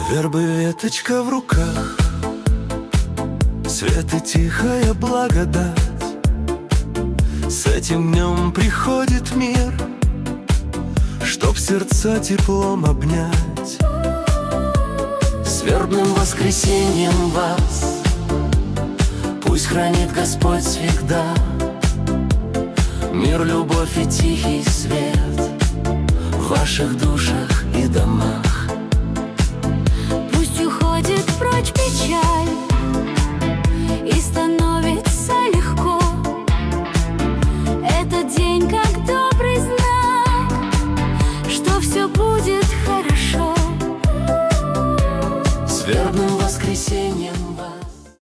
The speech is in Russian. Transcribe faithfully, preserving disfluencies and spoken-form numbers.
Вербы веточка в руках, свет и тихая благодать. С этим днем приходит мир, чтоб сердца теплом обнять. С вербным воскресеньем вас пусть хранит Господь всегда. Мир, любовь и тихий свет в ваших душах и домах.